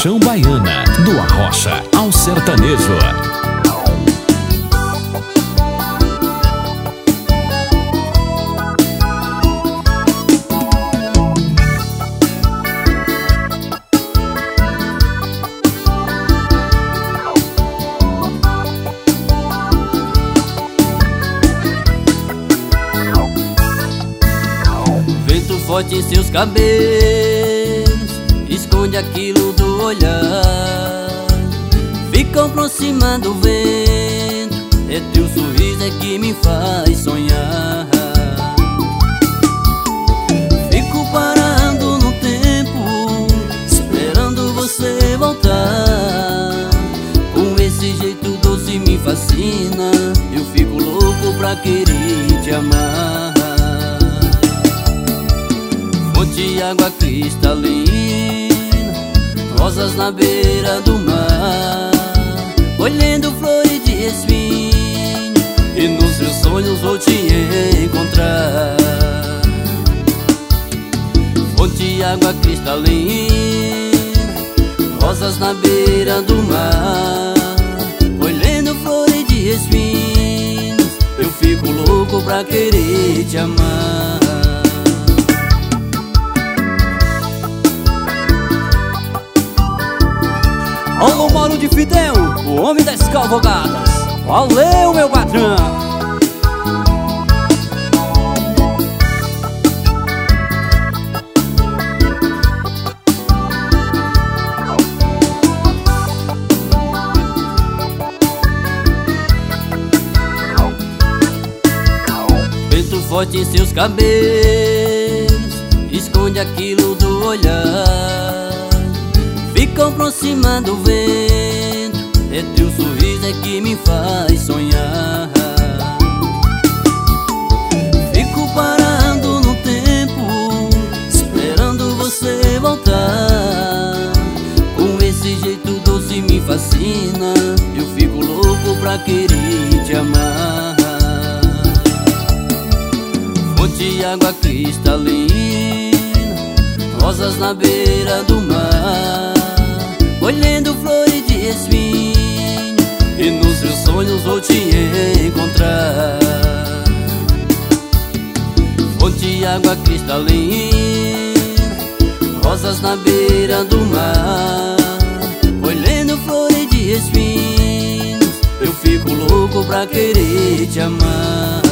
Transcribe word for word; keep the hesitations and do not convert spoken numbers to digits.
paixão baiana, do arrocha ao sertanejo. Vento forte em seus cabelos esconde aquilo do olhar. Fica aproximando o vento, é teu sorriso é que me faz sonhar. Fico parando no tempo, esperando você voltar. Com esse jeito doce me fascina, eu fico louco pra querer te amar. Fonte, água cristalina, rosas na beira do mar, colhendo flores de espinho, e nos seus sonhos vou te encontrar. Fonte, água cristalina, rosas na beira do mar, colhendo flores de espinhos, eu fico louco pra querer te amar. Alô, Mauro de Fidel, o homem das cavalgadas. Valeu, meu patrão! Vento forte em seus cabelos esconde aquilo do olhar. Fica aproximando o vento, é teu sorriso é que me faz sonhar. Fico parando no tempo, esperando você voltar. Com esse jeito doce me fascina, eu fico louco pra querer te amar. Fonte, água cristalina, rosas na beira do mar, colhendo flores de espinho, e nos seus sonhos vou te encontrar. Fonte, água cristalina, rosas na beira do mar, colhendo flores de espinhos, eu fico louco pra querer te amar.